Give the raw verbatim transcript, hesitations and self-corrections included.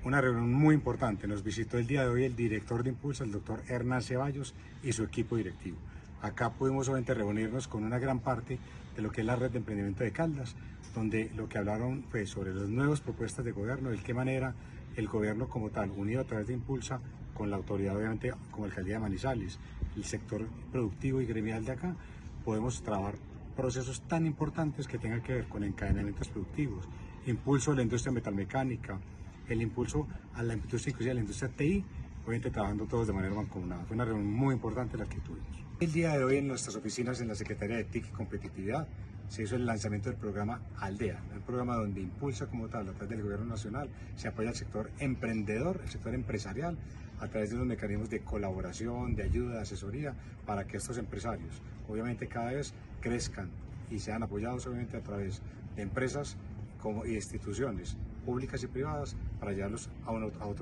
Una reunión muy importante. Nos visitó el día de hoy el director de Impulsa, el doctor Hernán Ceballos, y su equipo directivo. Acá pudimos obviamente reunirnos con una gran parte de lo que es la red de emprendimiento de Caldas, donde lo que hablaron fue sobre las nuevas propuestas de gobierno, de qué manera el gobierno como tal, unido a través de Impulsa, con la autoridad obviamente como Alcaldía de Manizales, el sector productivo y gremial de acá, podemos trabajar procesos tan importantes que tengan que ver con encadenamientos productivos, impulso a la industria metalmecánica, el impulso a la industria, inclusive a la industria T I, obviamente trabajando todos de manera mancomunada. Fue una reunión muy importante la que tuvimos. El día de hoy en nuestras oficinas en la Secretaría de T I C y Competitividad se hizo el lanzamiento del programa Aldea, un programa donde Impulsa como tal, a través del Gobierno Nacional, se apoya al sector emprendedor, el sector empresarial, a través de unos mecanismos de colaboración, de ayuda, de asesoría, para que estos empresarios, obviamente cada vez crezcan y sean apoyados obviamente a través de empresas como, y instituciones públicas y privadas para llevarlos a, un, a otro